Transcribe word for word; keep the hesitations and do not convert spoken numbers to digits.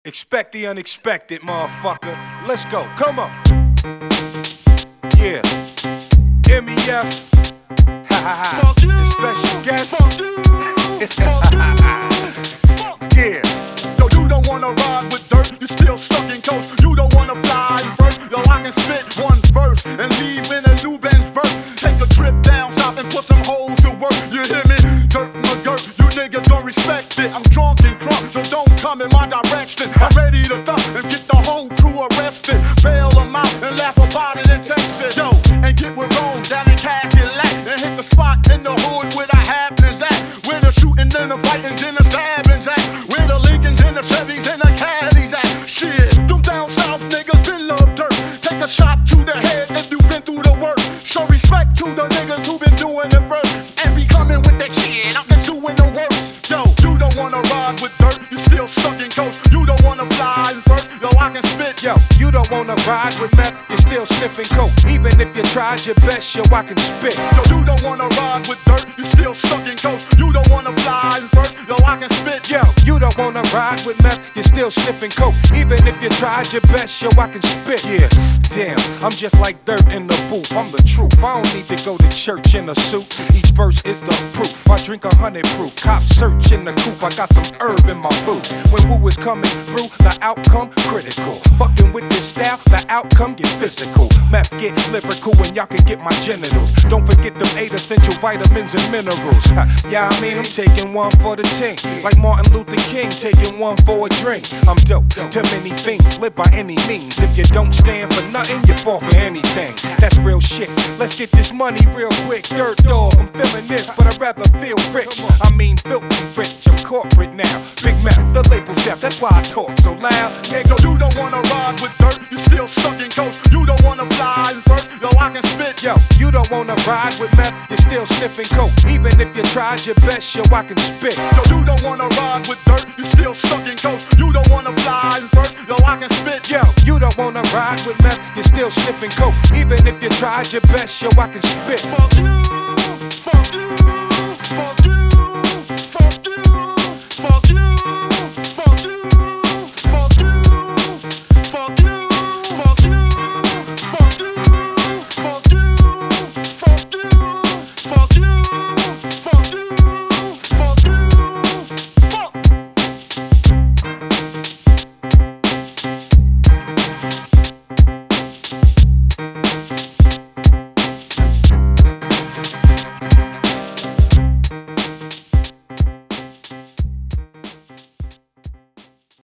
Expect the unexpected, motherfucker. Let's go, come on. Yeah. M E F. Ha ha ha. The special guest. Yeah. Yo, you don't wanna ride with dirt, you still stuck in coast. You don't wanna fly first. Yo, I can spit one verse and leave in a new Benz verse. Take a trip down south and put some hoes to work. You hear me? Dirt McGirt, you niggas don't respect it. I'm drunk and crunk, so don't come in my direction. I'm ready to dump and get the whole crew arrested. Bail them out and laugh about it in Texas. Yo, and get with Rome down in Cadillac and hit the spot in the hood where the happenings at. Where the shooting and the fighting and the stabbings at. Where the Lincolns and the Chevys and the Caddies at. Shit, them down south niggas been love dirt. Take a shot to the head if you been through the work. Show respect to the niggas who been doing it first. And be coming with that shit, I'm just doing the worst. Yo, you don't wanna ride with dirt, you still stuck in coast. You don't wanna fly first, yo, I can spit. Yo, you don't wanna ride with meth, you're still sniffing coke. Even if you tried your best, yo, I can spit. Yo, you don't wanna ride with dirt, you still stuck in coast. You don't wanna fly first, yo, I can spit. Yo, you don't wanna ride with meth, you're still sniffing coke. Even if you tried your best, yo, I can spit. Yeah, damn, I'm just like dirt in the booth. I'm the truth. I don't need to go to church in a suit. Each verse is the proof. I drink a hundred proof. Cops search in the coop. I got some herb in my boot. When woo is coming through, the outcome critical. Fucking with this style, the outcome get physical. Meth get lyrical and y'all can get my genitals. Don't forget them eight essential vitamins and minerals. Ha, yeah, I mean I'm taking one for the team. Like Martin Luther King taking one for a drink. I'm dope. Too many things, live by any means. If you don't stand for nothing, you fall for anything. That's real shit. Let's get this money real quick. Dirt dog, I'm feeling this, but I'd rather feel rich. I mean filthy rich, I'm corporate now. Big mouth, the label's deaf, that's why I talk so loud. Nigga, you don't wanna ride with dirt, you still stuck in coast. You don't wanna fly first, yo, I can spit. Yo, you don't wanna ride with meth, you're still sniffing coke. Even if you tried your best, yo, I can spit. Yo, you don't wanna ride with dirt, you still stuck in coast. You don't wanna fly first, yo, I can spit. Yo, you don't wanna ride with meth, you're still sniffing coke. Even if you tried your best, yo, I can spit. Fuck you, fuck you.